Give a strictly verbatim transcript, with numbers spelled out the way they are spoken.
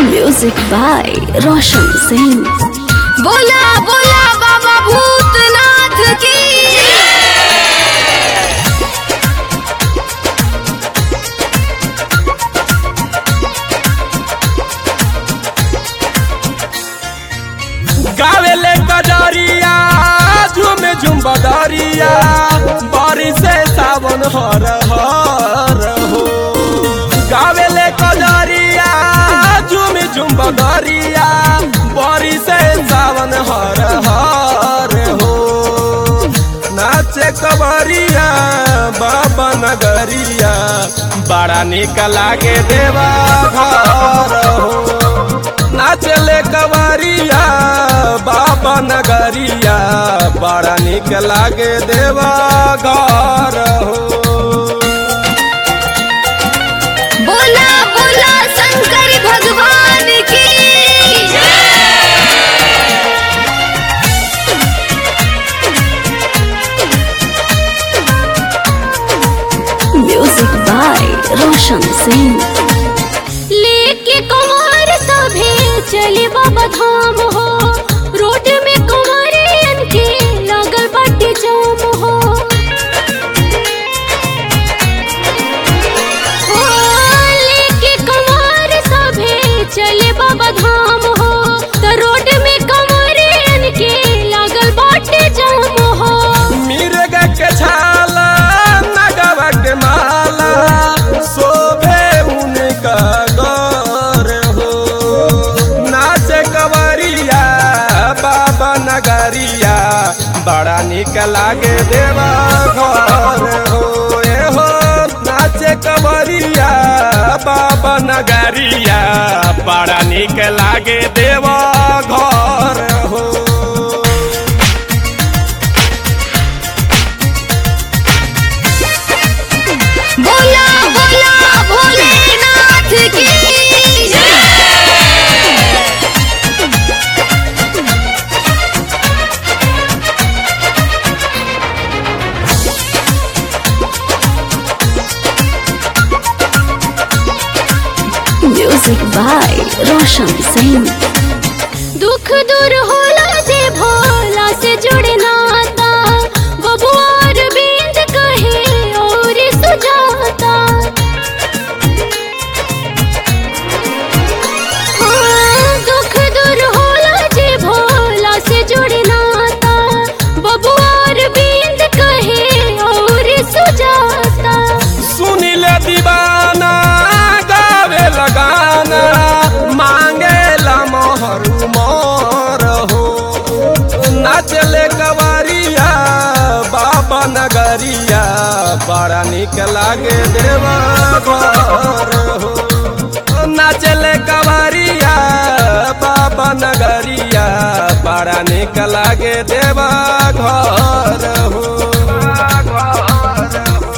Music by Roshan Singh. बोला बोला बाबा भूतनाथ की। गावेले कजरिया झूम झूम बदरिया बारिश से सावन हर हर हो। गावेले कजरिया झूम झूम बदरिया बारिश से सावन हर हर हो। नाचे कवरिया बाबा नगरिया बड़ा निक लागे देवा घर हो। नाचले कवरिया बाबा नगरिया बड़ा निक लागे देवा घर हो। बोला बोला शंकर भगवान की। Music by Roshan Singh. लेके कमर सभे चले बाबा धाम हो। रोड में कमरियन के लागल बाटे जाम हो। ओ, लेके कमर सभे चले बाबा धाम हो। तो रोड में कमरियन के लागल बाटे जाम हो। मिर्ग के छाला नगवा के माला शोभे उनका गौर हो। नाचे कवरिया बाबा नगरिया बड़ा निक लागे देवा घर हो। ए हो नाचे कवरिया बाबा नगरिया बड़ा निक लागे देवा घर हो। बोला बोला भोलेनाथ की। Music by Roshan Singh. दुख दूर होला जे भोला से जुड़े नाता। बबुआर बिंद कहे और सुजाता। हाँ, दुख दूर होला जे भोला से जुड़े नाता। बबुआर बिंद कहे और सुजाता। सुनिले दीवाना गावे लगाना मांगे ला मोहर मोर हो। नाचले कवरिया बाबा नगरिया बड़ा निक लागे देवा घर हो। नाचले कवरिया बाबा नगरिया बड़ा निक लागे देवा घर हो।